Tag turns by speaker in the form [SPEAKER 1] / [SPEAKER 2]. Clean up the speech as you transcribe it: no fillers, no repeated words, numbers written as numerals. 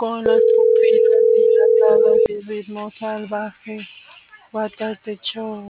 [SPEAKER 1] con las pupilas dilatadas y ritmo salvaje. What does the show?